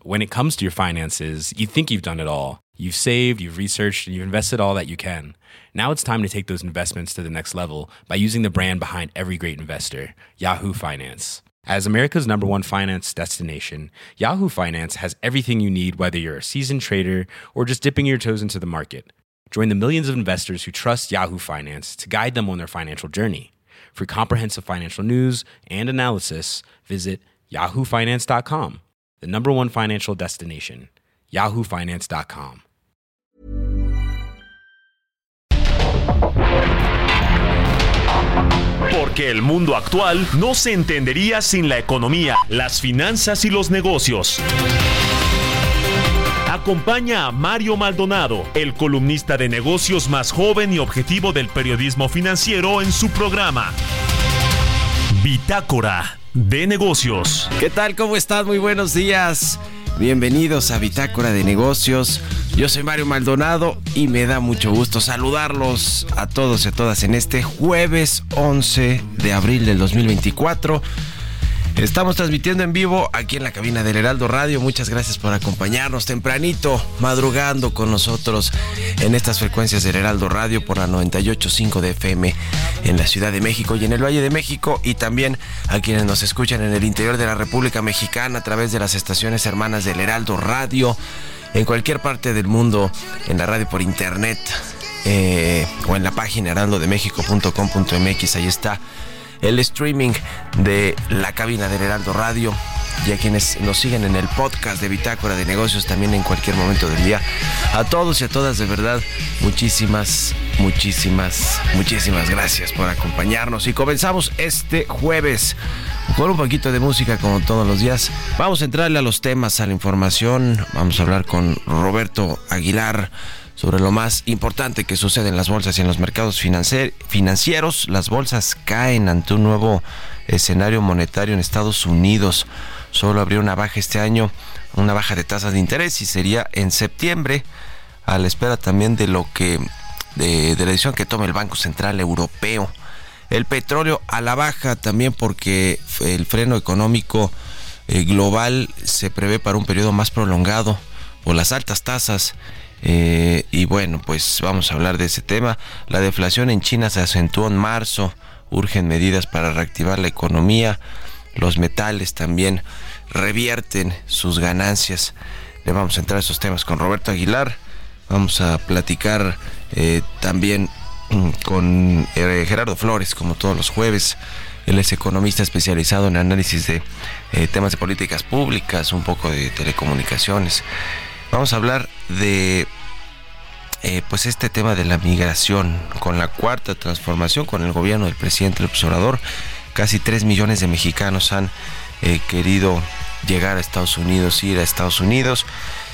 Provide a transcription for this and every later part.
when it comes to your finances, you think you've done it all. You've saved, you've researched, and you've invested all that you can. Now it's time to take those investments to the next level by using the brand behind every great investor, Yahoo Finance. As America's #1 finance destination, Yahoo Finance has everything you need, whether you're a seasoned trader or just dipping your toes into the market. Join the millions of investors who trust Yahoo Finance to guide them on their financial journey. For comprehensive financial news and analysis, visit yahoofinance.com, the #1 financial destination, yahoofinance.com. Porque el mundo actual no se entendería sin la economía, las finanzas y los negocios. Acompaña a Mario Maldonado, el columnista de negocios más joven y objetivo del periodismo financiero, en su programa Bitácora de Negocios. ¿Qué tal? ¿Cómo estás? Muy buenos días. Bienvenidos a Bitácora de Negocios. Yo soy Mario Maldonado y me da mucho gusto saludarlos a todos y a todas en este jueves 11 de abril del 2024. Estamos transmitiendo en vivo aquí en la cabina del Heraldo Radio. Muchas gracias por acompañarnos tempranito, madrugando con nosotros en estas frecuencias del Heraldo Radio por la 98.5 de FM en la Ciudad de México y en el Valle de México, y también a quienes nos escuchan en el interior de la República Mexicana a través de las estaciones hermanas del Heraldo Radio, en cualquier parte del mundo, en la radio por internet o en la página heraldodemexico.com.mx. Ahí está el streaming de la cabina del Heraldo Radio, y a quienes nos siguen en el podcast de Bitácora de Negocios también en cualquier momento del día. A todos y a todas, de verdad, muchísimas gracias por acompañarnos. Y comenzamos este jueves con un poquito de música como todos los días. Vamos a entrarle a los temas, a la información. Vamos a hablar con Roberto Aguilar sobre lo más importante que sucede en las bolsas y en los mercados financieros. Las bolsas caen ante un nuevo escenario monetario en Estados Unidos. Solo habría una baja este año, una baja de tasas de interés, y sería en septiembre, a la espera también de la decisión que tome el Banco Central Europeo. El petróleo a la baja también, porque el freno económico global se prevé para un periodo más prolongado por las altas tasas. Y bueno, pues vamos a hablar de ese tema. La deflación en China se acentuó en marzo. Urgen medidas para reactivar la economía. Los metales también revierten sus ganancias. Le vamos a entrar a esos temas con Roberto Aguilar. Vamos a platicar también con Gerardo Flores, como todos los jueves. Él es economista especializado en análisis de temas de políticas públicas, un poco de telecomunicaciones. Vamos a hablar de pues este tema de la migración. Con la cuarta transformación, con el gobierno del presidente López Obrador, casi 3 millones de mexicanos han querido llegar a Estados Unidos, ir a Estados Unidos,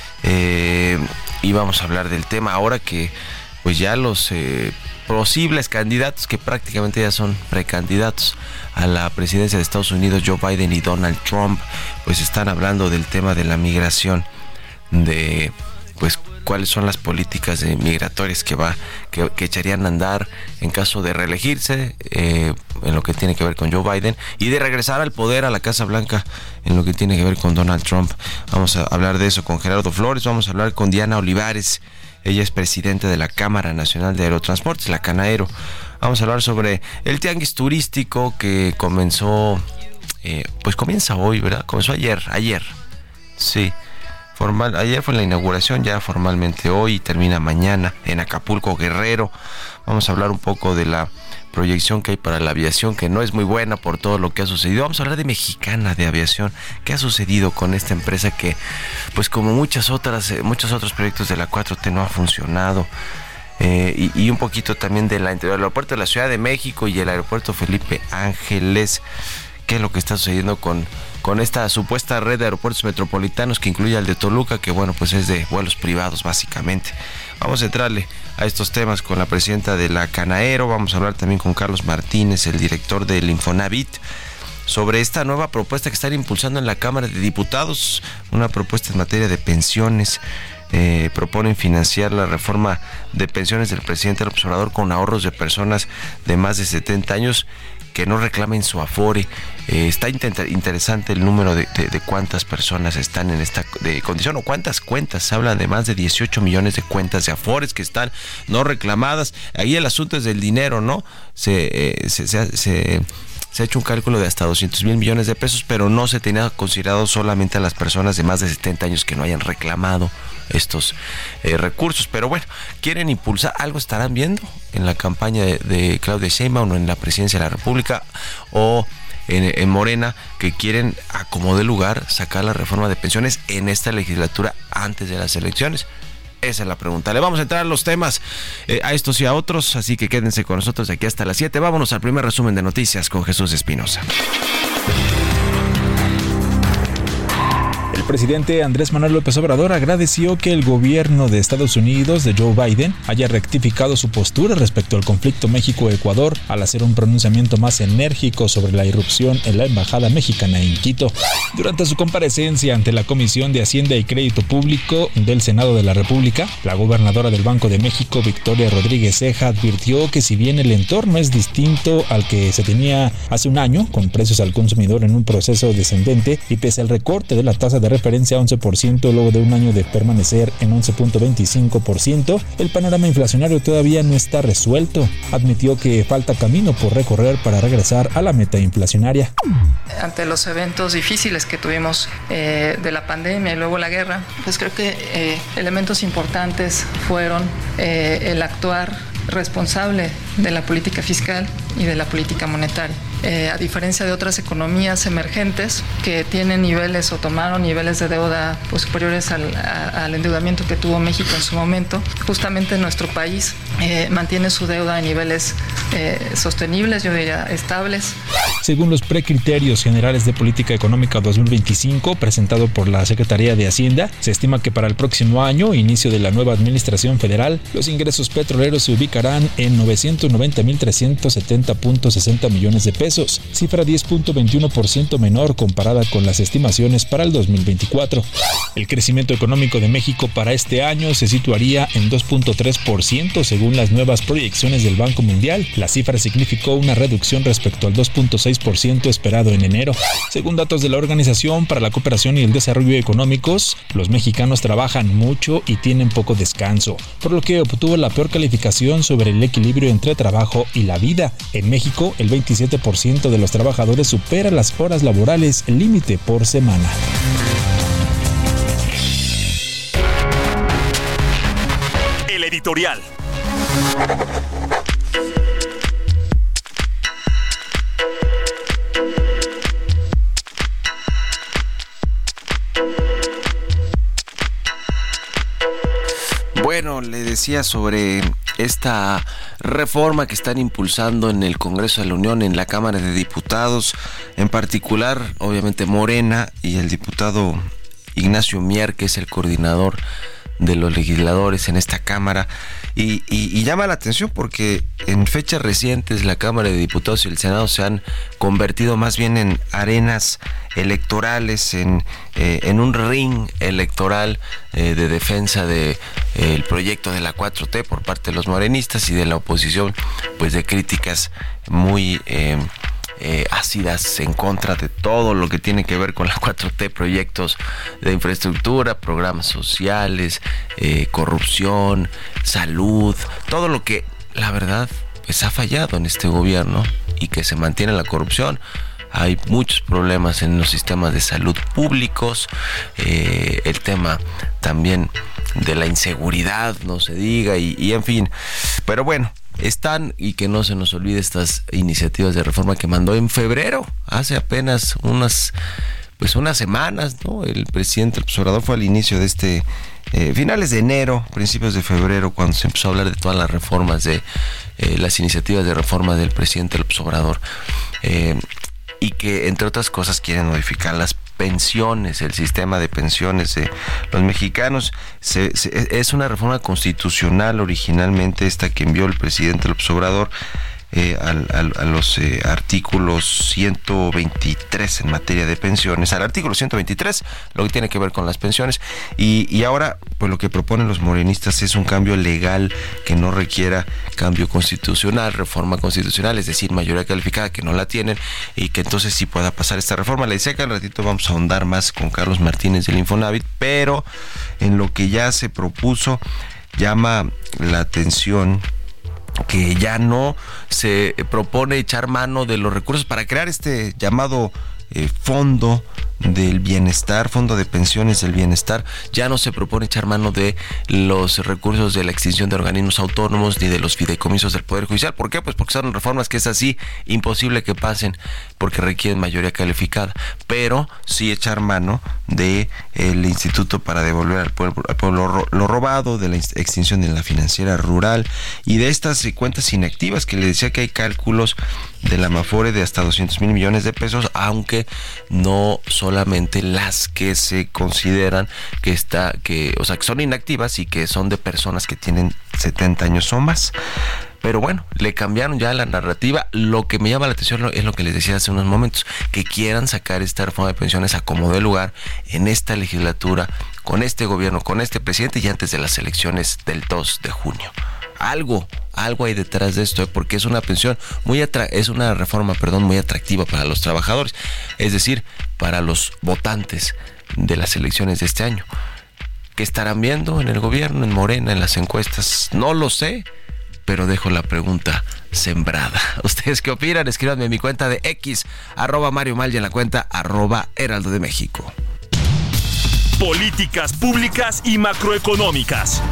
y vamos a hablar del tema ahora que pues ya los posibles candidatos, que prácticamente ya son precandidatos a la presidencia de Estados Unidos, Joe Biden y Donald Trump, pues están hablando del tema de la migración, de pues cuáles son las políticas migratorias que echarían a andar en caso de reelegirse, en lo que tiene que ver con Joe Biden, y de regresar al poder, a la Casa Blanca, en lo que tiene que ver con Donald Trump. Vamos a hablar de eso con Gerardo Flores. Vamos a hablar con Diana Olivares. Ella es presidenta de la Cámara Nacional de Aerotransportes, la Canaero. Vamos a hablar sobre el tianguis turístico que comenzó, pues comienza hoy, ¿verdad? Comenzó ayer, sí. Ayer fue la inauguración, ya formalmente hoy, y termina mañana en Acapulco, Guerrero. Vamos a hablar un poco de la proyección que hay para la aviación, que no es muy buena por todo lo que ha sucedido. Vamos a hablar de Mexicana de Aviación. ¿Qué ha sucedido con esta empresa que, pues como muchos otros proyectos de la 4T, no ha funcionado? Y un poquito también del aeropuerto de la Ciudad de México y el aeropuerto Felipe Ángeles. ¿Qué es lo que está sucediendo con esta supuesta red de aeropuertos metropolitanos que incluye al de Toluca, que bueno, pues es de vuelos privados básicamente? Vamos a entrarle a estos temas con la presidenta de la Canaero. Vamos a hablar también con Carlos Martínez, el director del Infonavit, sobre esta nueva propuesta que están impulsando en la Cámara de Diputados, una propuesta en materia de pensiones. Proponen financiar la reforma de pensiones del presidente López Obrador con ahorros de personas de más de 70 años, que no reclamen su Afore. Está interesante el número de cuántas personas están en esta condición o cuántas cuentas. Se habla de más de 18 millones de cuentas de Afores que están no reclamadas. Ahí el asunto es del dinero, ¿no? Se ha hecho un cálculo de hasta 200,000 millones de pesos, pero no se tenía considerado solamente a las personas de más de 70 años que no hayan reclamado estos recursos. Pero bueno, quieren impulsar, algo estarán viendo en la campaña de Claudia Sheinbaum o en la presidencia de la República o en Morena, que quieren a como de lugar sacar la reforma de pensiones en esta legislatura antes de las elecciones. Esa es la pregunta. Le vamos a entrar a los temas, a estos y a otros, así que quédense con nosotros de aquí hasta las 7. Vámonos al primer resumen de noticias con Jesús Espinosa. El presidente Andrés Manuel López Obrador agradeció que el gobierno de Estados Unidos de Joe Biden haya rectificado su postura respecto al conflicto México-Ecuador al hacer un pronunciamiento más enérgico sobre la irrupción en la embajada mexicana en Quito. Durante su comparecencia ante la Comisión de Hacienda y Crédito Público del Senado de la República, la gobernadora del Banco de México, Victoria Rodríguez Ceja, advirtió que si bien el entorno es distinto al que se tenía hace un año, con precios al consumidor en un proceso descendente y pese al recorte de la tasa de referencia a 11% luego de un año de permanecer en 11.25%, el panorama inflacionario todavía no está resuelto. Admitió que falta camino por recorrer para regresar a la meta inflacionaria. Ante los eventos difíciles que tuvimos de la pandemia y luego la guerra, pues creo que elementos importantes fueron el actuar responsable de la política fiscal y de la política monetaria. A diferencia de otras economías emergentes que tienen niveles o tomaron niveles de deuda pues, superiores al endeudamiento que tuvo México en su momento, justamente nuestro país mantiene su deuda en niveles sostenibles, yo diría estables. Según los precriterios generales de política económica 2025 presentado por la Secretaría de Hacienda, se estima que para el próximo año, inicio de la nueva administración federal, los ingresos petroleros se ubicarán en 990,370.60 millones de pesos, cifra 10.21% menor comparada con las estimaciones para el 2024. El crecimiento económico de México para este año se situaría en 2.3% según las nuevas proyecciones del Banco Mundial. La cifra significó una reducción respecto al 2.6% esperado en enero. Según datos de la Organización para la Cooperación y el Desarrollo Económicos, los mexicanos trabajan mucho y tienen poco descanso, por lo que obtuvo la peor calificación sobre el equilibrio entre trabajo y la vida. En México, el 27% de los trabajadores supera las horas laborales límite por semana. El editorial. Bueno, le decía sobre esta reforma que están impulsando en el Congreso de la Unión, en la Cámara de Diputados, en particular, obviamente, Morena y el diputado Ignacio Mier, que es el coordinador de los legisladores en esta Cámara. Y llama la atención porque en fechas recientes la Cámara de Diputados y el Senado se han convertido más bien en arenas electorales, en un ring electoral de defensa de el proyecto de la 4T por parte de los morenistas y de la oposición, pues de críticas muy ácidas en contra de todo lo que tiene que ver con la 4T, proyectos de infraestructura, programas sociales, corrupción, salud, todo lo que la verdad pues ha fallado en este gobierno y que se mantiene la corrupción. Hay muchos problemas en los sistemas de salud públicos, el tema también de la inseguridad, no se diga, y en fin, pero bueno, están, y que no se nos olvide estas iniciativas de reforma que mandó en febrero, hace apenas unas semanas, ¿no? El presidente López Obrador fue al inicio de finales de enero, principios de febrero, cuando se empezó a hablar de todas las reformas las iniciativas de reforma del presidente López Obrador, y que entre otras cosas quieren modificar las pensiones, el sistema de pensiones de los mexicanos. Es una reforma constitucional originalmente esta que envió el presidente López Obrador, a los artículos 123 en materia de pensiones, al artículo 123, lo que tiene que ver con las pensiones, y ahora pues lo que proponen los morenistas es un cambio legal que no requiera cambio constitucional, reforma constitucional, es decir, mayoría calificada, que no la tienen, y que entonces sí pueda pasar esta reforma. Le decía que al ratito vamos a ahondar más con Carlos Martínez del Infonavit, pero en lo que ya se propuso llama la atención que ya no se propone echar mano de los recursos para crear este llamado fondo del bienestar, fondo de pensiones del bienestar. Ya no se propone echar mano de los recursos de la extinción de organismos autónomos ni de los fideicomisos del Poder Judicial. ¿Por qué? Pues porque son reformas que es así imposible que pasen porque requieren mayoría calificada, pero sí echar mano de el Instituto para devolver al pueblo lo robado, de la extinción de la financiera rural y de estas cuentas inactivas que le decía que hay cálculos de la Amafore de hasta 200 mil millones de pesos, aunque no solamente las que se consideran que son inactivas y que son de personas que tienen 70 años o más. Pero bueno, le cambiaron ya la narrativa. Lo que me llama la atención es lo que les decía hace unos momentos, que quieran sacar esta reforma de pensiones a como dé lugar en esta legislatura, con este gobierno, con este presidente y antes de las elecciones del 2 de junio. Algo hay detrás de esto, porque es una pensión es una reforma, muy atractiva para los trabajadores, es decir, para los votantes de las elecciones de este año. ¿Qué estarán viendo en el gobierno, en Morena, en las encuestas? No lo sé, pero dejo la pregunta sembrada. ¿Ustedes qué opinan? Escríbanme en mi cuenta de X, @Mario Mal, y en la cuenta @Heraldo de México. Políticas públicas y macroeconómicas.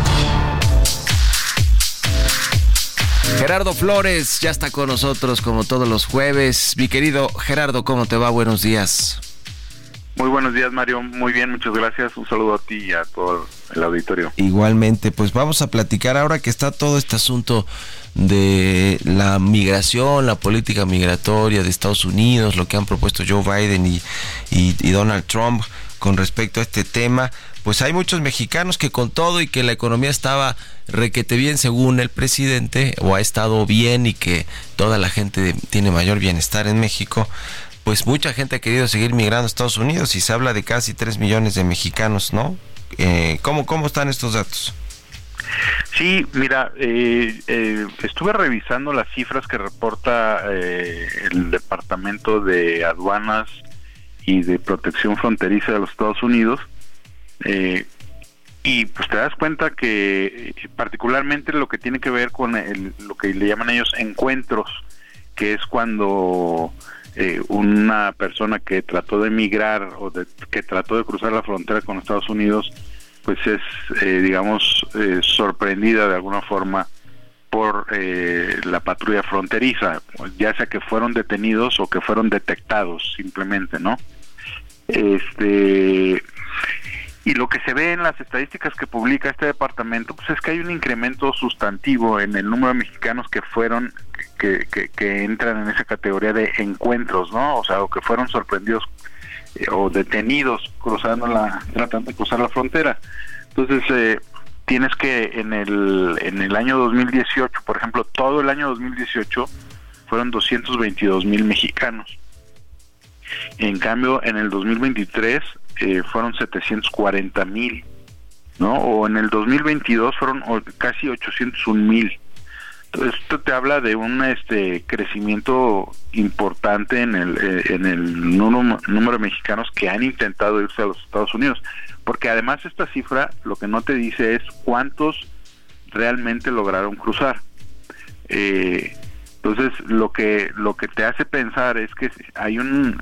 Gerardo Flores ya está con nosotros como todos los jueves. Mi querido Gerardo, ¿cómo te va? Buenos días. Muy buenos días, Mario. Muy bien, muchas gracias. Un saludo a ti y a todo el auditorio. Igualmente, pues vamos a platicar ahora que está todo este asunto de la migración, la política migratoria de Estados Unidos, lo que han propuesto Joe Biden y Donald Trump con respecto a este tema. Pues hay muchos mexicanos que con todo y que la economía estaba requete bien según el presidente, o ha estado bien y que toda la gente tiene mayor bienestar en México, pues mucha gente ha querido seguir migrando a Estados Unidos y se habla de casi 3 millones de mexicanos, ¿no? ¿Cómo están estos datos? Sí, mira, estuve revisando las cifras que reporta el Departamento de Aduanas y de Protección Fronteriza de los Estados Unidos, y pues te das cuenta que particularmente lo que tiene que ver con lo que le llaman ellos encuentros, que es cuando una persona que trató de emigrar que trató de cruzar la frontera con Estados Unidos, pues es, sorprendida de alguna forma por la patrulla fronteriza, ya sea que fueron detenidos o que fueron detectados simplemente, ¿no? Y lo que se ve en las estadísticas que publica este departamento, pues es que hay un incremento sustantivo en el número de mexicanos que entran en esa categoría de encuentros, ¿no? O sea, o que fueron sorprendidos o detenidos tratando de cruzar la frontera. Entonces, tienes que en el año 2018, por ejemplo, todo el año 2018 fueron 222,000 mexicanos. En cambio, en el 2023 fueron 740,000, ¿no? O en el 2022 fueron casi 801,000. Entonces, esto te habla de un crecimiento importante en el número de mexicanos que han intentado irse a los Estados Unidos, porque además esta cifra lo que no te dice es cuántos realmente lograron cruzar. Entonces, lo que te hace pensar es que hay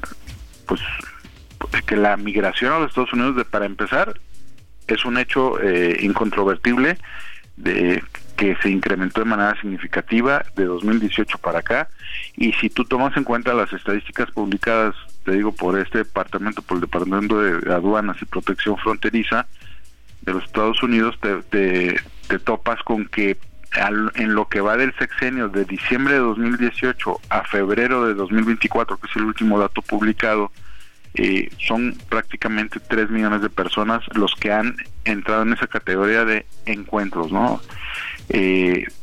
que la migración a los Estados Unidos, para empezar, es un hecho incontrovertible de que se incrementó de manera significativa de 2018 para acá, y si tú tomas en cuenta las estadísticas publicadas, te digo, por el Departamento de Aduanas y Protección Fronteriza de los Estados Unidos, te topas con que en lo que va del sexenio de diciembre de 2018 a febrero de 2024, que es el último dato publicado, son prácticamente 3 millones de personas los que han entrado en esa categoría de encuentros, ¿no?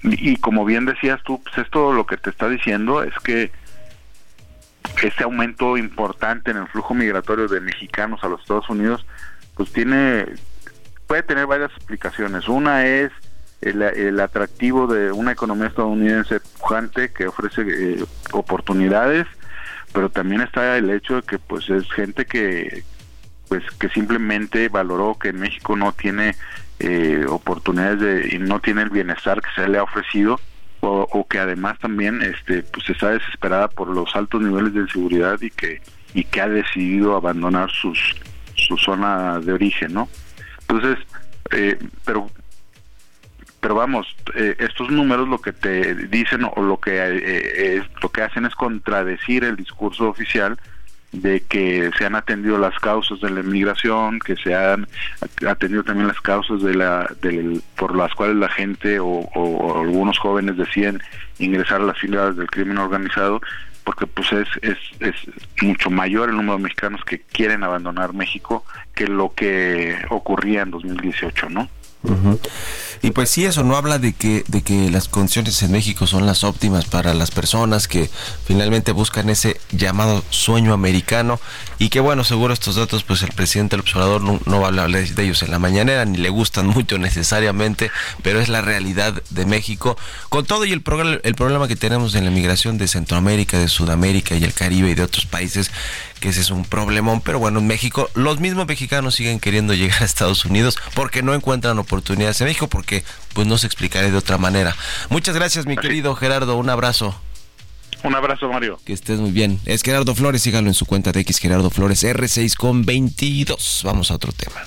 y como bien decías tú, pues esto lo que te está diciendo es que este aumento importante en el flujo migratorio de mexicanos a los Estados Unidos, pues puede tener varias explicaciones. Una es el atractivo de una economía estadounidense pujante que ofrece oportunidades, pero también está el hecho de que pues es gente que simplemente valoró que en México no tiene oportunidades y no tiene el bienestar que se le ha ofrecido, o que además también pues está desesperada por los altos niveles de inseguridad y que ha decidido abandonar su zona de origen, ¿no? Entonces, pero vamos, estos números lo que te dicen o lo que hacen es contradecir el discurso oficial de que se han atendido las causas de la inmigración, que se han atendido también las causas por las cuales la gente o algunos jóvenes deciden ingresar a las filas del crimen organizado, porque pues es mucho mayor el número de mexicanos que quieren abandonar México que lo que ocurría en 2018, ¿no? Uh-huh. Y pues sí, eso no habla de que las condiciones en México son las óptimas para las personas que finalmente buscan ese llamado sueño americano, y que bueno, seguro estos datos pues el presidente López Obrador no va a hablar de ellos en la mañanera, ni le gustan mucho necesariamente, pero es la realidad de México, con todo y el problema que tenemos en la migración de Centroamérica, de Sudamérica y el Caribe y de otros países, que ese es un problemón. Pero bueno, en México los mismos mexicanos siguen queriendo llegar a Estados Unidos porque no encuentran oportunidades en México, porque pues no se explicaría de otra manera. Muchas gracias, mi querido Gerardo, un abrazo. Un abrazo, Mario. Que estés muy bien. Es Gerardo Flores, síganlo en su cuenta de X, Gerardo Flores R6 con 22. Vamos a otro tema.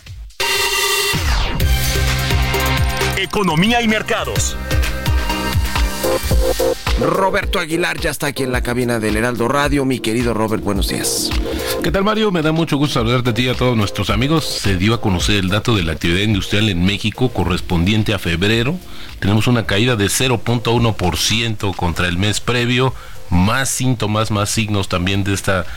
Economía y mercados. Roberto Aguilar ya está aquí en la cabina del Heraldo Radio. Mi querido Robert, buenos días. ¿Qué tal, Mario? Me da mucho gusto saludarte a ti y a todos nuestros amigos. Se dio a conocer el dato de la actividad industrial en México correspondiente a febrero. Tenemos una caída de 0.1% contra el mes previo. Más síntomas, más signos también de esta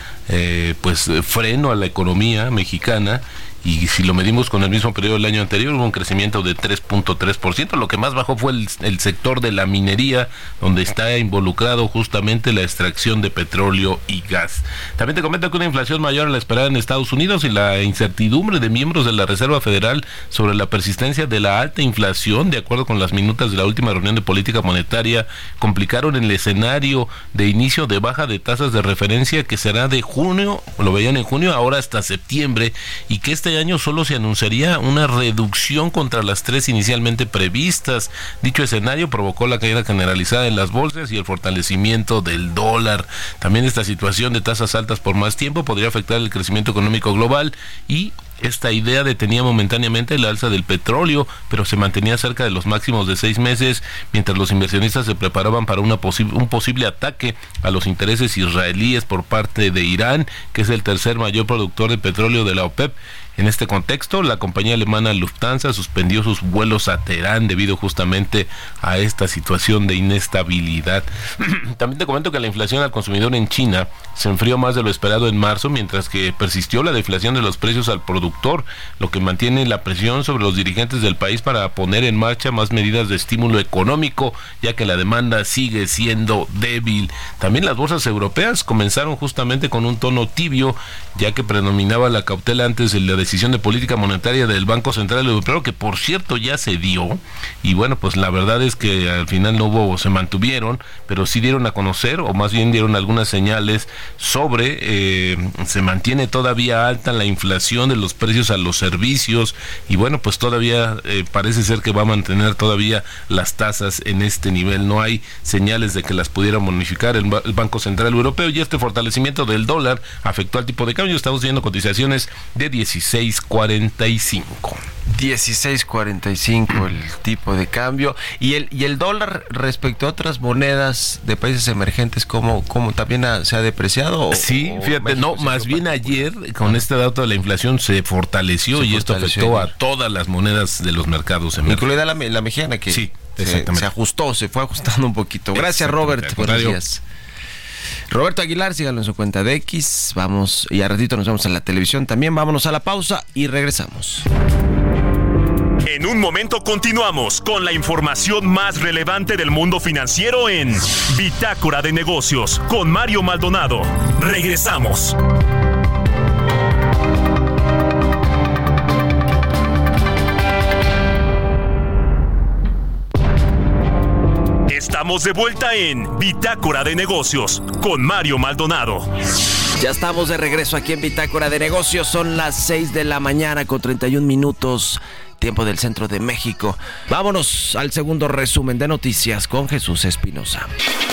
freno a la economía mexicana. Y si lo medimos con el mismo periodo del año anterior, hubo un crecimiento de 3.3%. Lo que más bajó fue el sector de la minería, donde está involucrado justamente la extracción de petróleo y gas. También te comento que una inflación mayor a la esperada en Estados Unidos y la incertidumbre de miembros de la Reserva Federal sobre la persistencia de la alta inflación, de acuerdo con las minutas de la última reunión de política monetaria, complicaron el escenario de inicio de baja de tasas de referencia, que será de junio, lo veían en junio, ahora hasta septiembre, y que este año solo se anunciaría una reducción contra las 3 inicialmente previstas. Dicho escenario provocó la caída generalizada en las bolsas y el fortalecimiento del dólar. También esta situación de tasas altas por más tiempo podría afectar el crecimiento económico global, y esta idea detenía momentáneamente el alza del petróleo, pero se mantenía cerca de los máximos de 6 meses, mientras los inversionistas se preparaban para un posible ataque a los intereses israelíes por parte de Irán, que es el tercer mayor productor de petróleo de la OPEP. En este contexto, la compañía alemana Lufthansa suspendió sus vuelos a Teherán debido justamente a esta situación de inestabilidad. También te comento que la inflación al consumidor en China se enfrió más de lo esperado en marzo, mientras que persistió la deflación de los precios al productor, lo que mantiene la presión sobre los dirigentes del país para poner en marcha más medidas de estímulo económico, ya que la demanda sigue siendo débil. También las bolsas europeas comenzaron justamente con un tono tibio, ya que predominaba la cautela antes de la decisión de política monetaria del Banco Central Europeo, que por cierto ya se dio, y bueno, pues la verdad es que al final se mantuvieron, pero sí dieron a conocer, o más bien dieron algunas señales sobre se mantiene todavía alta la inflación de los precios a los servicios, y bueno, pues todavía parece ser que va a mantener todavía las tasas en este nivel. No hay señales de que las pudiera bonificar el Banco Central Europeo, y este fortalecimiento del dólar afectó al tipo de cambio. Estamos viendo cotizaciones de 16.45. 16.45 el tipo de cambio. Y el dólar respecto a otras monedas de países emergentes, ¿cómo también se ha depreciado? Sí, fíjate, no, más bien ayer con este dato de la inflación se fortaleció, y esto afectó a todas las monedas de los mercados emergentes. Incluida la mexicana, que sí, se fue ajustando un poquito. Gracias, Robert. Buenos días. Roberto Aguilar, síganlo en su cuenta de X. Vamos, y a ratito nos vemos en la televisión también. Vámonos a la pausa y regresamos. En un momento continuamos con la información más relevante del mundo financiero en Bitácora de Negocios con Mario Maldonado. Regresamos. Estamos de vuelta en Bitácora de Negocios con Mario Maldonado. Ya estamos de regreso aquí en Bitácora de Negocios. Son las 6 de la mañana con 31 minutos, tiempo del centro de México. Vámonos al segundo resumen de noticias con Jesús Espinosa.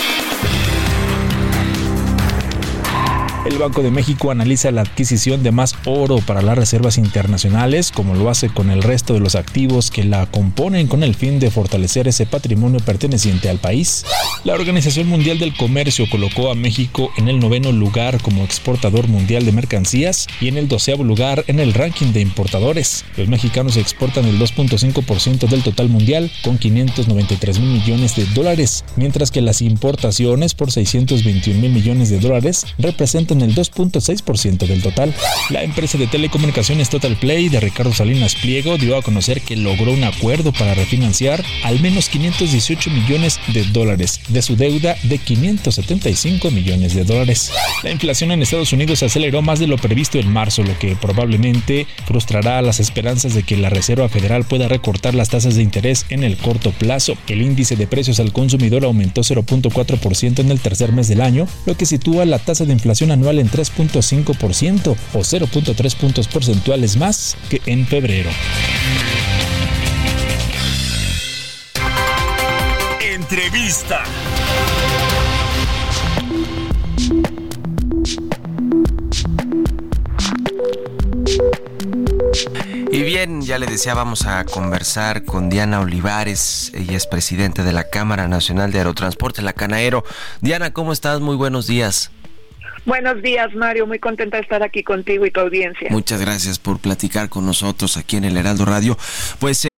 El Banco de México analiza la adquisición de más oro para las reservas internacionales, como lo hace con el resto de los activos que la componen, con el fin de fortalecer ese patrimonio perteneciente al país. La Organización Mundial del Comercio colocó a México en el 9º lugar como exportador mundial de mercancías y en el 12º lugar en el ranking de importadores. Los mexicanos exportan el 2.5% del total mundial, con 593 mil millones de dólares, mientras que las importaciones, por 621 mil millones de dólares, representan el 2.6% del total. La empresa de telecomunicaciones Total Play de Ricardo Salinas Pliego dio a conocer que logró un acuerdo para refinanciar al menos 518 millones de dólares de su deuda de 575 millones de dólares. La inflación en Estados Unidos aceleró más de lo previsto en marzo, lo que probablemente frustrará las esperanzas de que la Reserva Federal pueda recortar las tasas de interés en el corto plazo. El índice de precios al consumidor aumentó 0.4% en el tercer mes del año, lo que sitúa la tasa de inflación anual en 3.5% o 0.3 puntos porcentuales más que en febrero. Entrevista. Y bien, ya le decía, vamos a conversar con Diana Olivares. Ella es presidenta de la Cámara Nacional de Aerotransporte, la Canaero. Diana, ¿cómo estás? Muy buenos días. Buenos días, Mario. Muy contenta de estar aquí contigo y tu audiencia. Muchas gracias por platicar con nosotros aquí en el Heraldo Radio. Pues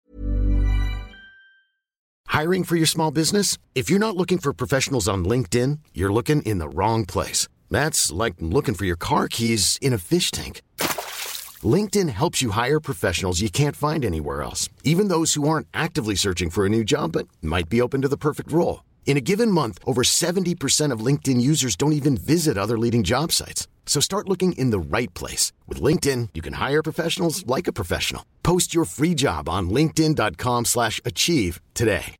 Hiring for your small business? If you're not looking for professionals on LinkedIn, you're looking in the wrong place. That's like looking for your car keys in a fish tank. LinkedIn helps you hire professionals you can't find anywhere else, even those who aren't actively searching for a new job but might be open to the perfect role. In a given month, over 70% of LinkedIn users don't even visit other leading job sites. So start looking in the right place. With LinkedIn, you can hire professionals like a professional. Post your free job on linkedin.com/achieve today.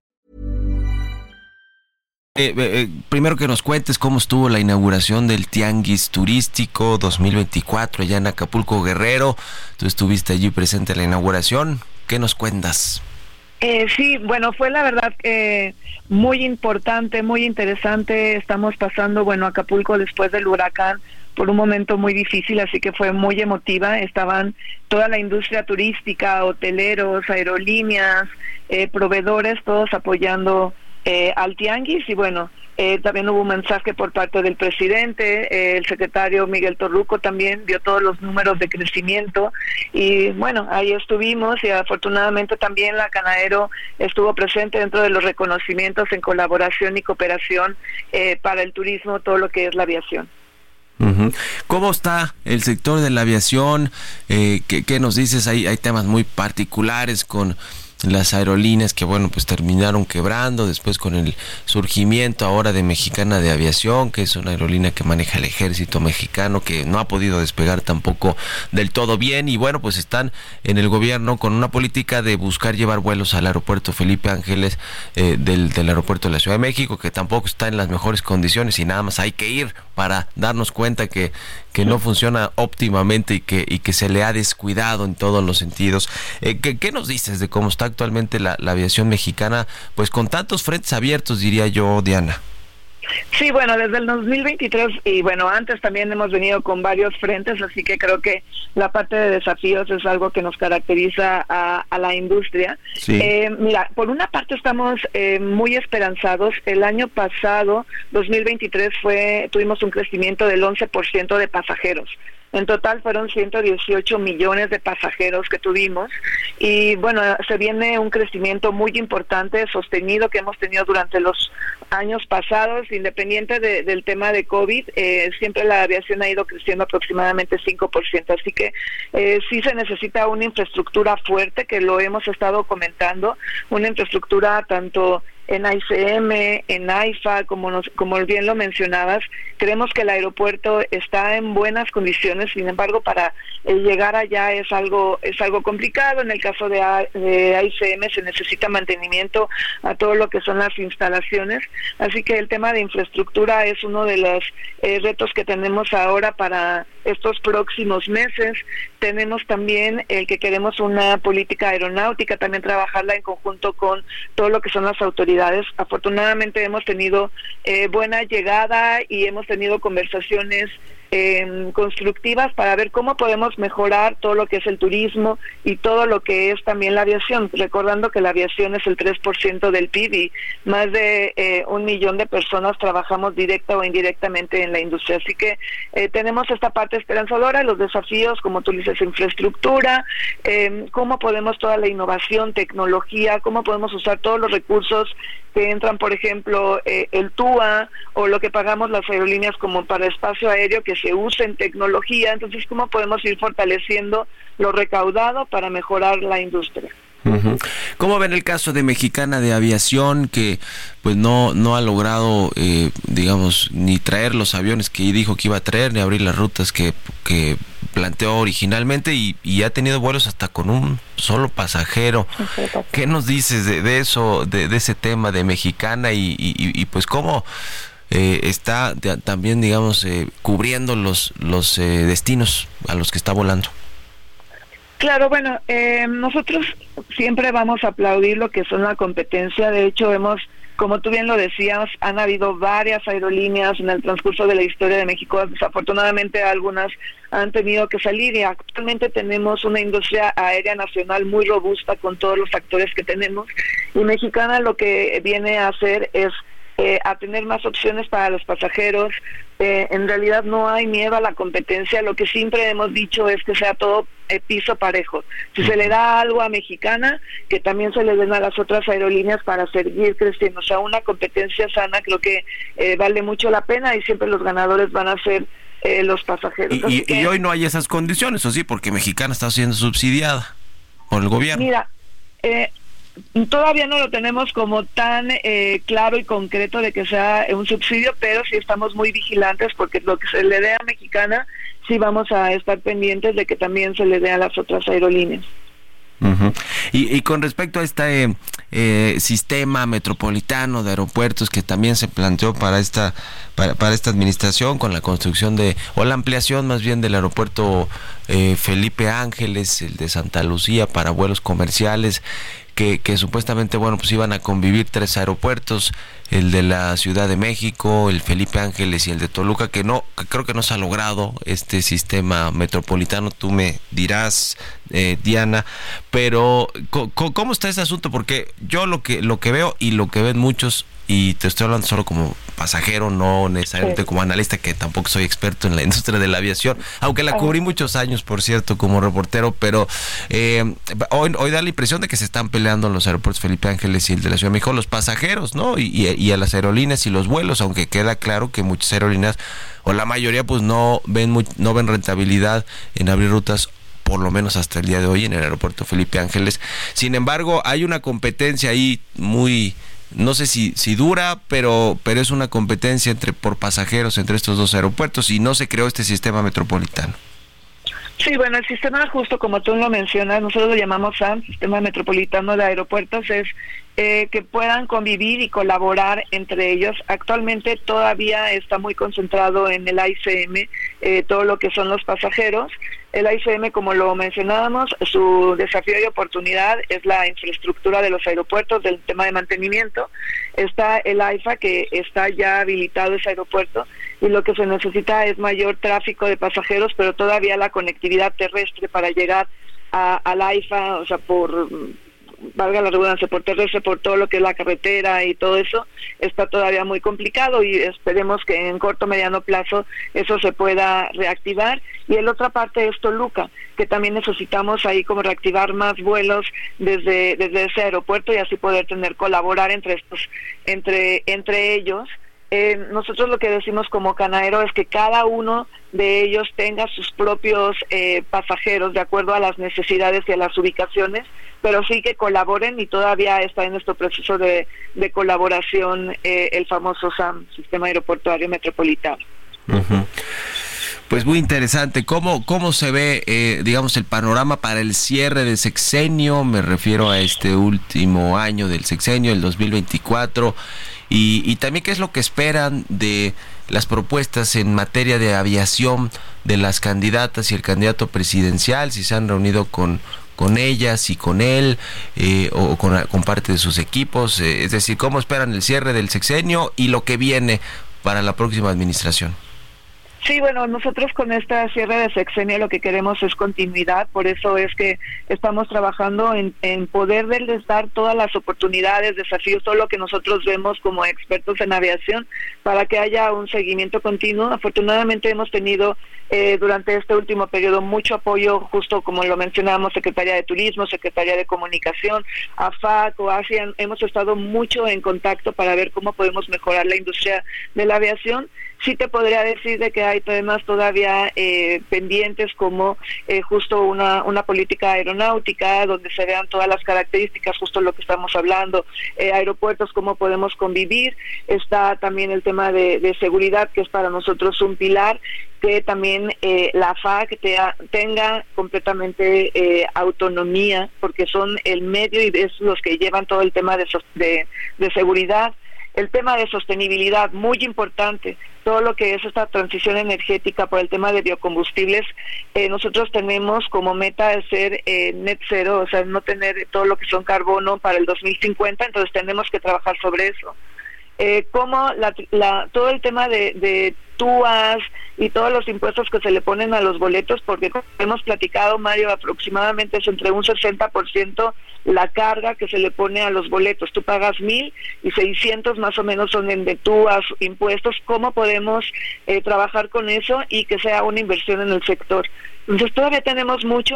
Primero que nos cuentes cómo estuvo la inauguración del Tianguis Turístico 2024 allá en Acapulco, Guerrero. Tú estuviste allí presente en la inauguración. ¿Qué nos cuentas? Sí, bueno, fue la verdad muy importante, muy interesante. Estamos pasando, Acapulco después del huracán por un momento muy difícil, así que fue muy emotiva. Estaban toda la industria turística, hoteleros, aerolíneas, proveedores, todos apoyando al Tianguis. Y también hubo un mensaje por parte del presidente, el secretario Miguel Torruco también dio todos los números de crecimiento y ahí estuvimos, y afortunadamente también la Canaero estuvo presente dentro de los reconocimientos en colaboración y cooperación para el turismo, todo lo que es la aviación. Uh-huh. ¿Cómo está el sector de la aviación? ¿Qué nos dices? Hay temas muy particulares con las aerolíneas que pues terminaron quebrando, después con el surgimiento ahora de Mexicana de Aviación, que es una aerolínea que maneja el ejército mexicano, que no ha podido despegar tampoco del todo bien, y pues están en el gobierno con una política de buscar llevar vuelos al aeropuerto Felipe Ángeles del aeropuerto de la Ciudad de México, que tampoco está en las mejores condiciones y nada más hay que ir para darnos cuenta que no funciona óptimamente y que se le ha descuidado en todos los sentidos. ¿Qué nos dices de cómo está actualmente la aviación mexicana, pues con tantos frentes abiertos, diría yo, Diana? Sí, desde el 2023 y antes también hemos venido con varios frentes, así que creo que la parte de desafíos es algo que nos caracteriza a la industria. Sí. Mira, por una parte estamos muy esperanzados. El año pasado, 2023, tuvimos un crecimiento del 11% de pasajeros. En total fueron 118 millones de pasajeros que tuvimos y bueno, se viene un crecimiento muy importante, sostenido, que hemos tenido durante los años pasados, independiente del tema de COVID. Siempre la aviación ha ido creciendo aproximadamente 5%, así que sí se necesita una infraestructura fuerte, que lo hemos estado comentando, una infraestructura tanto en AICM, en AIFA, como bien lo mencionabas. Creemos que el aeropuerto está en buenas condiciones, sin embargo, para llegar allá es algo complicado. En el caso de AICM se necesita mantenimiento a todo lo que son las instalaciones, así que el tema de infraestructura es uno de los retos que tenemos ahora para estos próximos meses. Tenemos también el que queremos una política aeronáutica, también trabajarla en conjunto con todo lo que son las autoridades. Afortunadamente hemos tenido buena llegada y hemos tenido conversaciones constructivas para ver cómo podemos mejorar todo lo que es el turismo y todo lo que es también la aviación, recordando que la aviación es el 3% del PIB y más de 1 millón de personas trabajamos directa o indirectamente en la industria, así que tenemos esta parte esperanzadora, los desafíos, como tú dices, infraestructura, cómo podemos toda la innovación, tecnología, cómo podemos usar todos los recursos que entran, por ejemplo, el TUA o lo que pagamos las aerolíneas como para espacio aéreo, que se use en tecnología. Entonces, ¿cómo podemos ir fortaleciendo lo recaudado para mejorar la industria? Uh-huh. ¿Cómo ven el caso de Mexicana de Aviación, que pues no ha logrado, digamos, ni traer los aviones que dijo que iba a traer, ni abrir las rutas que planteó originalmente y ha tenido vuelos hasta con un solo pasajero? ¿Qué nos dices de eso, de ese tema de Mexicana y pues cómo está también, digamos, cubriendo los destinos a los que está volando? Claro, bueno, nosotros siempre vamos a aplaudir lo que son la competencia. De hecho, como tú bien lo decías, han habido varias aerolíneas en el transcurso de la historia de México. Desafortunadamente algunas han tenido que salir y actualmente tenemos una industria aérea nacional muy robusta con todos los factores que tenemos. Y Mexicana lo que viene a hacer es a tener más opciones para los pasajeros. En realidad no hay miedo a la competencia, lo que siempre hemos dicho es que sea todo piso parejo. Si se le da algo a Mexicana, que también se le den a las otras aerolíneas para seguir creciendo. O sea, una competencia sana creo que vale mucho la pena y siempre los ganadores van a ser los pasajeros. Y hoy no hay esas condiciones, ¿o sí? Porque Mexicana está siendo subsidiada por el gobierno. Mira, todavía no lo tenemos como tan claro y concreto de que sea un subsidio, pero sí estamos muy vigilantes porque lo que se le dé a Mexicana, sí vamos a estar pendientes de que también se le dé a las otras aerolíneas. Uh-huh. Y con respecto a este sistema metropolitano de aeropuertos que también se planteó para esta administración, con la construcción o la ampliación más bien del aeropuerto Felipe Ángeles, el de Santa Lucía, para vuelos comerciales, que supuestamente, bueno, pues iban a convivir 3 aeropuertos, el de la Ciudad de México, el Felipe Ángeles y el de Toluca, que creo que no se ha logrado este sistema metropolitano. Tú me dirás, Diana, pero ¿cómo está ese asunto? Porque yo lo que veo y lo que ven muchos, y te estoy hablando solo como pasajero, no necesariamente como analista, que tampoco soy experto en la industria de la aviación, aunque la cubrí muchos años, por cierto, como reportero, pero hoy da la impresión de que se están peleando los aeropuertos Felipe Ángeles y el de la Ciudad de México, los pasajeros, ¿no? Y a las aerolíneas y los vuelos, aunque queda claro que muchas aerolíneas, o la mayoría, pues no ven rentabilidad en abrir rutas, por lo menos hasta el día de hoy, en el aeropuerto Felipe Ángeles. Sin embargo, hay una competencia ahí muy, no sé si dura, pero es una competencia por pasajeros entre estos dos aeropuertos, y no se creó este sistema metropolitano. Sí, bueno, el sistema, justo como tú lo mencionas, nosotros lo llamamos SAM, Sistema Metropolitano de Aeropuertos, es que puedan convivir y colaborar entre ellos. Actualmente todavía está muy concentrado en el AICM, todo lo que son los pasajeros. El AICM, como lo mencionábamos, su desafío y oportunidad es la infraestructura de los aeropuertos, del tema de mantenimiento. Está el AIFA, que está ya habilitado ese aeropuerto, y lo que se necesita es mayor tráfico de pasajeros, pero todavía la conectividad terrestre para llegar al AIFA, o sea, por valga la redundancia, por terrestre, por todo lo que es la carretera y todo eso, está todavía muy complicado y esperemos que en corto o mediano plazo eso se pueda reactivar. Y la otra parte es Toluca, que también necesitamos ahí como reactivar más vuelos desde ese aeropuerto y así poder colaborar entre ellos. Nosotros lo que decimos como Canaero es que cada uno de ellos tenga sus propios pasajeros de acuerdo a las necesidades y a las ubicaciones, pero sí que colaboren, y todavía está en nuestro proceso de colaboración el famoso SAM, Sistema Aeroportuario Metropolitano. Uh-huh. Pues muy interesante. ¿Cómo se ve, digamos, el panorama para el cierre del sexenio? Me refiero a este último año del sexenio, el 2024. Y también qué es lo que esperan de las propuestas en materia de aviación de las candidatas y el candidato presidencial, si se han reunido con ellas y con él o con parte de sus equipos, es decir, cómo esperan el cierre del sexenio y lo que viene para la próxima administración. Sí, bueno, nosotros con esta cierre de sexenio lo que queremos es continuidad, por eso es que estamos trabajando en poderles dar todas las oportunidades, desafíos, todo lo que nosotros vemos como expertos en aviación, para que haya un seguimiento continuo. Afortunadamente hemos tenido durante este último periodo mucho apoyo, justo como lo mencionábamos, Secretaría de Turismo, Secretaría de Comunicación, AFAC, OASI, hemos estado mucho en contacto para ver cómo podemos mejorar la industria de la aviación. Sí te podría decir de que hay temas todavía pendientes como justo una política aeronáutica donde se vean todas las características, justo lo que estamos hablando, aeropuertos, cómo podemos convivir. Está también el tema de seguridad, que es para nosotros un pilar, que también la FAC tenga completamente autonomía, porque son el medio y es los que llevan todo el tema de seguridad. El tema de sostenibilidad, muy importante, todo lo que es esta transición energética por el tema de biocombustibles. Nosotros tenemos como meta de ser net cero, o sea, no tener todo lo que son carbono para el 2050, entonces tenemos que trabajar sobre eso. Como todo el tema de TUAS y todos los impuestos que se le ponen a los boletos, porque como hemos platicado, Mario, aproximadamente es entre un 60% la carga que se le pone a los boletos. Tú pagas 1,000 y 600 más o menos son de TUAS, impuestos. ¿Cómo podemos trabajar con eso y que sea una inversión en el sector? Entonces todavía tenemos mucho,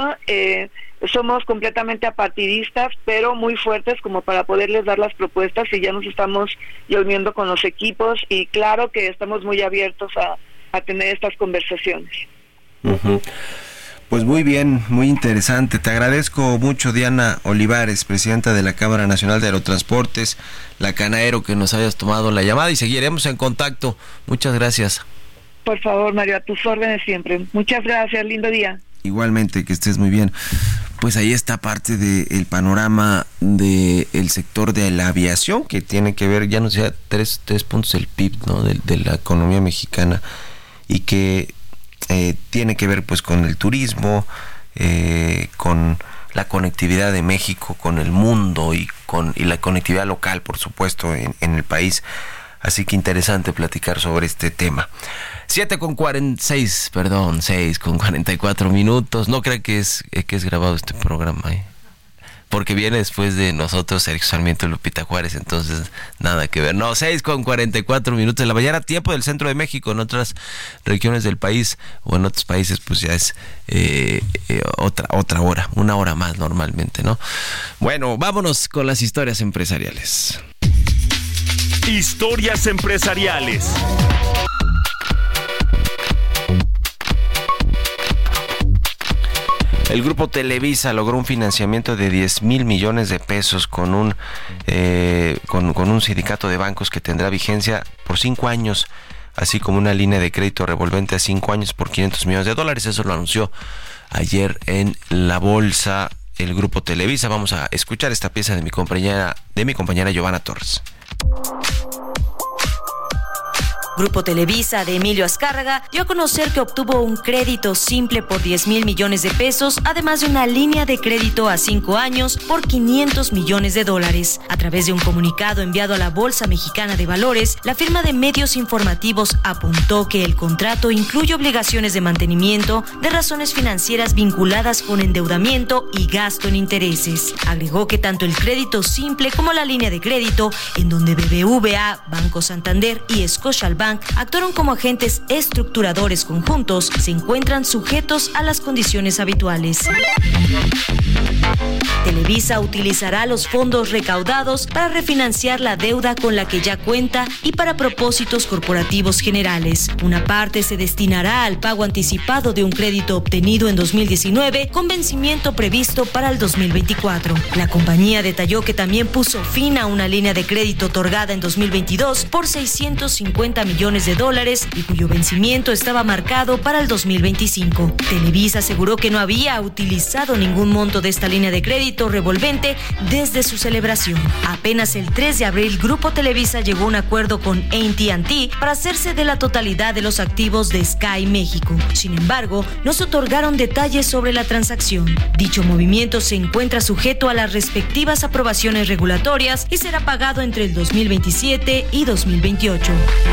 somos completamente apartidistas, pero muy fuertes como para poderles dar las propuestas, y ya nos estamos reuniendo con los equipos y claro que estamos muy abiertos a tener estas conversaciones. Uh-huh. Pues muy bien, muy interesante. Te agradezco mucho, Diana Olivares, presidenta de la Cámara Nacional de Aerotransportes, la Canaero, que nos hayas tomado la llamada, y seguiremos en contacto. Muchas gracias. Por favor, Mario, a tus órdenes siempre. Muchas gracias, lindo día. Igualmente, que estés muy bien. Pues ahí está parte del panorama del sector de la aviación, que tiene que ver, ya no sé, 3 puntos del PIB, ¿no? de la economía mexicana, y que tiene que ver pues con el turismo, con la conectividad de México con el mundo y la conectividad local, por supuesto, en el país. Así que interesante platicar sobre este tema. 6:44 minutos. No crean que es grabado este programa, porque viene después de nosotros Sergio Sarmiento y Lupita Juárez, entonces nada que ver. No, 6:44 minutos de la mañana, tiempo del centro de México. En otras regiones del país o en otros países pues ya es otra hora, una hora más normalmente, ¿no? Bueno, vámonos con las historias empresariales. Historias empresariales. El grupo Televisa logró un financiamiento de 10,000 millones de pesos con un sindicato de bancos que tendrá vigencia por 5 años, así como una línea de crédito revolvente a 5 años por $500 millones. Eso lo anunció ayer en la bolsa el grupo Televisa. Vamos a escuchar esta pieza de mi compañera Giovanna Torres. Grupo Televisa de Emilio Azcárraga dio a conocer que obtuvo un crédito simple por 10,000 millones de pesos, además de una línea de crédito a 5 años por $500 millones. A través de un comunicado enviado a la Bolsa Mexicana de Valores, la firma de medios informativos apuntó que el contrato incluye obligaciones de mantenimiento de razones financieras vinculadas con endeudamiento y gasto en intereses. Agregó que tanto el crédito simple como la línea de crédito, en donde BBVA, Banco Santander y Scotiabank actuaron como agentes estructuradores conjuntos, se encuentran sujetos a las condiciones habituales. Televisa utilizará los fondos recaudados para refinanciar la deuda con la que ya cuenta y para propósitos corporativos generales. Una parte se destinará al pago anticipado de un crédito obtenido en 2019 con vencimiento previsto para el 2024. La compañía detalló que también puso fin a una línea de crédito otorgada en 2022 por $650 millones y cuyo vencimiento estaba marcado para el 2025. Televisa aseguró que no había utilizado ningún monto de esta línea de crédito revolvente desde su celebración. Apenas el 3 de abril, Grupo Televisa llegó a un acuerdo con AT&T para hacerse de la totalidad de los activos de Sky México. Sin embargo, no se otorgaron detalles sobre la transacción. Dicho movimiento se encuentra sujeto a las respectivas aprobaciones regulatorias y será pagado entre el 2027 y 2028.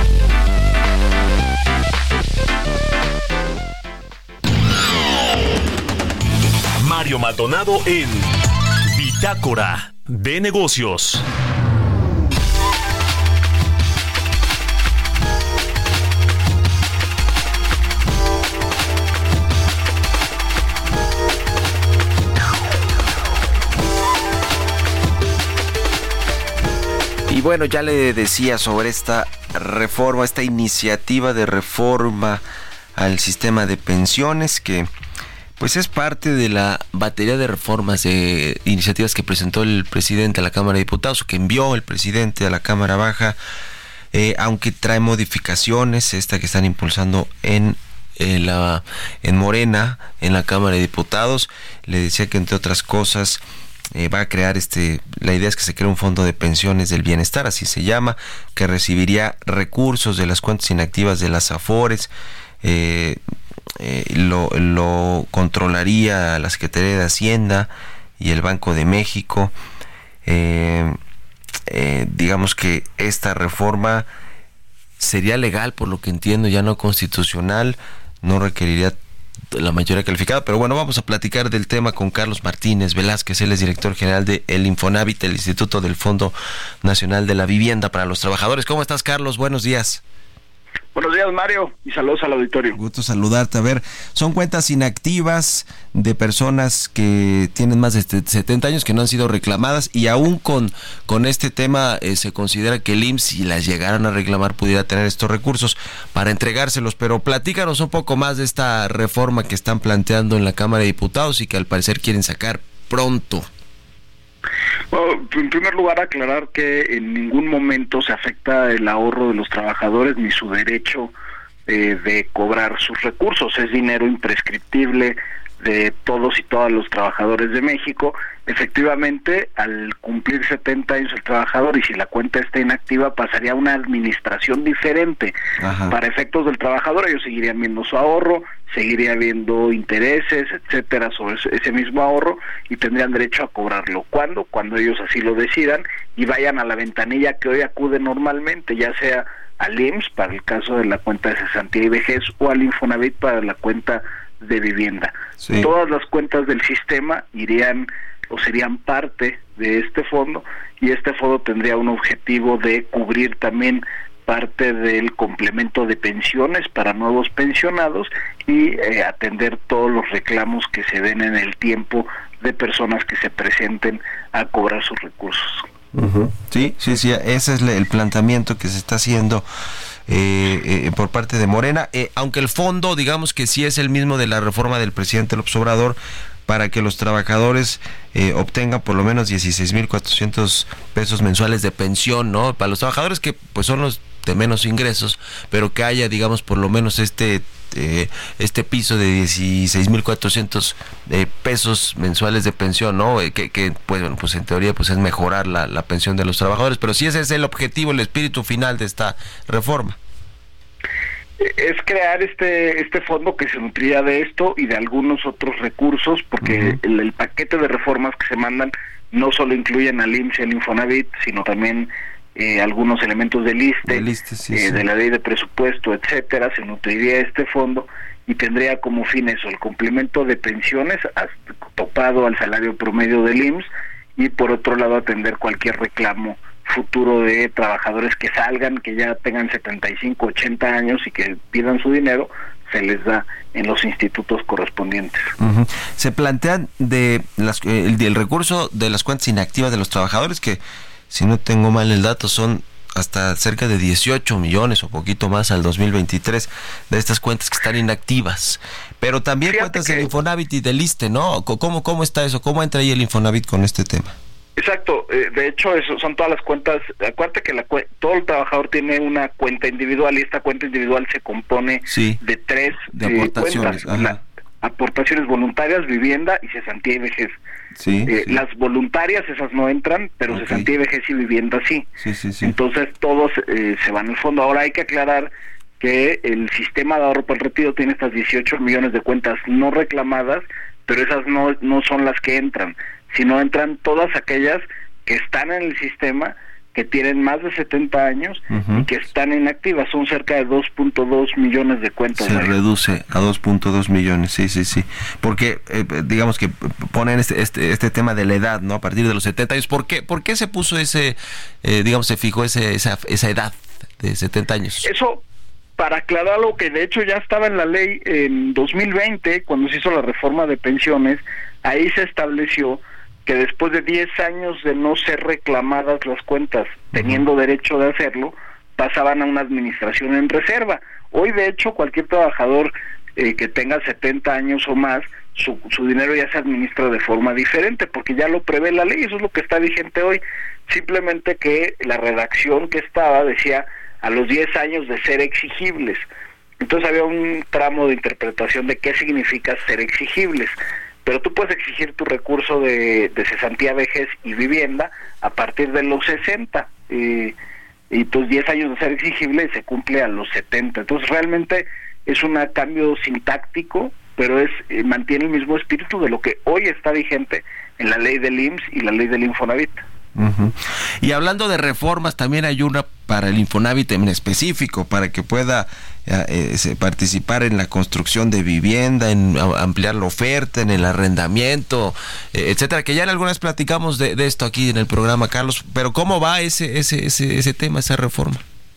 Mario Maldonado en Bitácora de Negocios. Y bueno, ya le decía sobre esta reforma, esta iniciativa de reforma al sistema de pensiones que pues es parte de la batería de reformas, de iniciativas que presentó el presidente a la Cámara de Diputados, o que envió el presidente a la Cámara Baja, aunque trae modificaciones, esta que están impulsando en Morena, en la Cámara de Diputados. Le decía que entre otras cosas va a crear la idea es que se cree un fondo de pensiones del bienestar, así se llama, que recibiría recursos de las cuentas inactivas de las Afores. Lo controlaría la Secretaría de Hacienda y el Banco de México. Digamos que esta reforma sería legal, por lo que entiendo, ya no constitucional, no requeriría la mayoría calificada, pero bueno, vamos a platicar del tema con Carlos Martínez Velázquez. Él es director general de el Infonavit, el Instituto del Fondo Nacional de la Vivienda para los Trabajadores. ¿Cómo estás, Carlos? Buenos días. Buenos días, Mario, y saludos al auditorio. Gusto saludarte. A ver, son cuentas inactivas de personas que tienen más de 70 años que no han sido reclamadas, y aún con este tema se considera que el IMSS, si las llegaran a reclamar, pudiera tener estos recursos para entregárselos. Pero platícanos un poco más de esta reforma que están planteando en la Cámara de Diputados y que al parecer quieren sacar pronto. Bueno, en primer lugar, aclarar que en ningún momento se afecta el ahorro de los trabajadores ni su derecho de cobrar sus recursos. Es dinero imprescriptible de todos y todas los trabajadores de México. Efectivamente, al cumplir 70 años el trabajador, y si la cuenta está inactiva, pasaría a una administración diferente. Ajá. Para efectos del trabajador, ellos seguirían viendo su ahorro, seguiría viendo intereses, etcétera, sobre ese mismo ahorro, y tendrían derecho a cobrarlo. ¿Cuándo? Cuando ellos así lo decidan y vayan a la ventanilla que hoy acude normalmente, ya sea al IMSS para el caso de la cuenta de cesantía y vejez, o al Infonavit para la cuenta de vivienda. Sí. Todas las cuentas del sistema irían o serían parte de este fondo, y este fondo tendría un objetivo de cubrir también parte del complemento de pensiones para nuevos pensionados y atender todos los reclamos que se den en el tiempo de personas que se presenten a cobrar sus recursos. Uh-huh. Sí, ese es el planteamiento que se está haciendo por parte de Morena, aunque el fondo, digamos que sí es el mismo de la reforma del presidente López Obrador, para que los trabajadores obtengan por lo menos 16,400 pesos mensuales de pensión, ¿no? Para los trabajadores que pues son los de menos ingresos, pero que haya, digamos, por lo menos este piso de 16,400 pesos mensuales de pensión, ¿no? Que pues en teoría pues es mejorar la pensión de los trabajadores, pero sí ese es el objetivo, el espíritu final de esta reforma. Es crear este fondo que se nutriría de esto y de algunos otros recursos, porque el paquete de reformas que se mandan no solo incluyen al IMSS y al Infonavit, sino también algunos elementos del ISSSTE, de la ley de presupuesto, etcétera. Se nutriría este fondo y tendría como fin eso, el complemento de pensiones topado al salario promedio del IMSS, y por otro lado atender cualquier reclamo futuro de trabajadores que salgan, que ya tengan 75, 80 años y que pidan su dinero, se les da en los institutos correspondientes. Se plantean el recurso de las cuentas inactivas de los trabajadores, que si no tengo mal el dato son hasta cerca de 18 millones o poquito más al 2023 de estas cuentas que están inactivas, pero también cuentas del Infonavit y del ISSSTE, ¿no? ¿Cómo está eso? ¿Cómo entra ahí el Infonavit con este tema? Exacto, de hecho eso son todas las cuentas. Acuérdate que todo el trabajador tiene una cuenta individual y esta cuenta individual se compone de 3 aportaciones, cuentas. Aportaciones voluntarias, vivienda y cesantía y vejez. Las voluntarias esas no entran, pero cesantía y vejez y vivienda sí. Entonces todos se van al fondo. Ahora hay que aclarar que el sistema de ahorro para el retiro tiene estas 18 millones de cuentas no reclamadas, pero esas no son las que entran, sino entran todas aquellas que están en el sistema, que tienen más de 70 años y que están inactivas. Son cerca de 2.2 millones de cuentas. Se reduce a 2.2 millones, sí. Porque digamos que ponen este tema de la edad, ¿no? A partir de los 70 años. ¿Por qué se puso se fijó esa edad de 70 años? Eso, para aclarar lo que de hecho ya estaba en la ley en 2020, cuando se hizo la reforma de pensiones, ahí se estableció que después de 10 años de no ser reclamadas las cuentas, teniendo derecho de hacerlo, pasaban a una administración en reserva. Hoy, de hecho, cualquier trabajador que tenga 70 años o más, su dinero ya se administra de forma diferente, porque ya lo prevé la ley. Eso es lo que está vigente hoy. Simplemente que la redacción que estaba decía a los 10 años de ser exigibles. Entonces había un tramo de interpretación de qué significa ser exigibles. Pero tú puedes exigir tu recurso de cesantía, vejez y vivienda a partir de los 60, y tus 10 años de ser exigible se cumple a los 70. Entonces realmente es un cambio sintáctico, pero mantiene el mismo espíritu de lo que hoy está vigente en la ley del IMSS y la ley del Infonavit. Y hablando de reformas, también hay una para el Infonavit en específico, para que pueda participar en la construcción de vivienda, en ampliar la oferta, en el arrendamiento, etcétera, que ya en algunas platicamos de esto aquí en el programa, Carlos, pero ¿cómo va ese tema, esa reforma?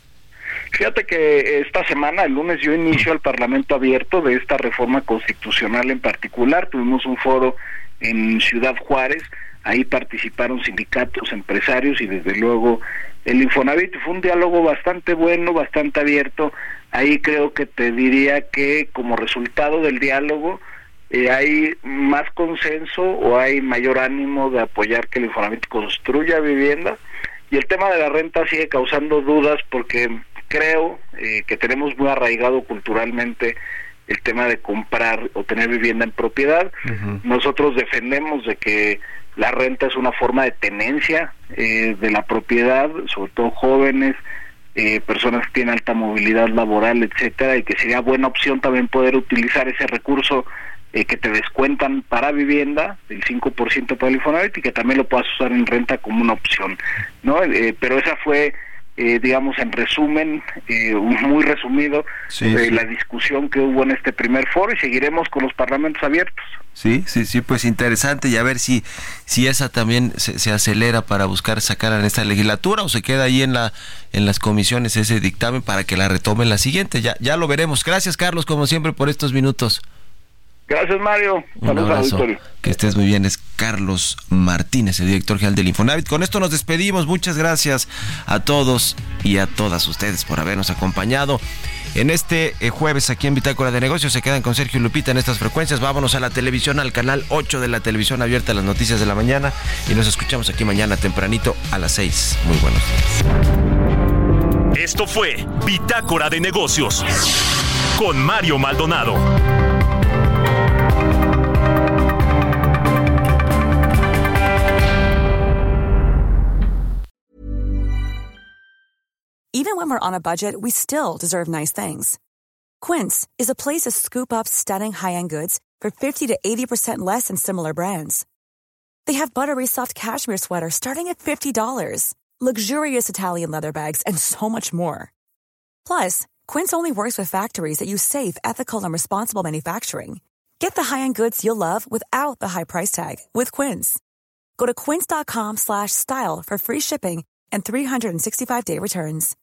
Fíjate que esta semana, el lunes, dio inicio al Parlamento abierto de esta reforma constitucional en particular. Tuvimos un foro en Ciudad Juárez. Ahí participaron sindicatos, empresarios y desde luego el Infonavit. Fue un diálogo bastante bueno, bastante abierto. Ahí creo que te diría que como resultado del diálogo hay más consenso o hay mayor ánimo de apoyar que el Infonavit construya vivienda. Y el tema de la renta sigue causando dudas porque creo que tenemos muy arraigado culturalmente el tema de comprar o tener vivienda en propiedad. Nosotros defendemos de que la renta es una forma de tenencia de la propiedad, sobre todo jóvenes, personas que tienen alta movilidad laboral, etcétera, y que sería buena opción también poder utilizar ese recurso que te descuentan para vivienda, el 5% para el Infonavit, y que también lo puedas usar en renta como una opción, ¿no? Pero esa fue, digamos, en resumen, muy resumido, la discusión que hubo en este primer foro, y seguiremos con los parlamentos abiertos. Sí, pues interesante, y a ver si esa también se acelera para buscar sacar en esta legislatura o se queda ahí en las comisiones ese dictamen para que la retomen la siguiente. Ya lo veremos. Gracias, Carlos, como siempre, por estos minutos. Gracias, Mario. Un abrazo. Que estés muy bien. Es Carlos Martínez, el director general del Infonavit. Con esto nos despedimos. Muchas gracias a todos y a todas ustedes por habernos acompañado en este jueves aquí en Bitácora de Negocios. Se quedan con Sergio y Lupita en estas frecuencias. Vámonos a la televisión, al canal 8 de la televisión abierta, las noticias de la mañana, y nos escuchamos aquí mañana tempranito a las 6. Muy buenos días. Esto fue Bitácora de Negocios con Mario Maldonado. Even when we're on a budget, we still deserve nice things. Quince is a place to scoop up stunning high-end goods for 50 to 80% less than similar brands. They have buttery soft cashmere sweaters starting at $50, luxurious Italian leather bags, and so much more. Plus, Quince only works with factories that use safe, ethical, and responsible manufacturing. Get the high-end goods you'll love without the high price tag with Quince. Go to quince.com/style for free shipping and 365-day returns.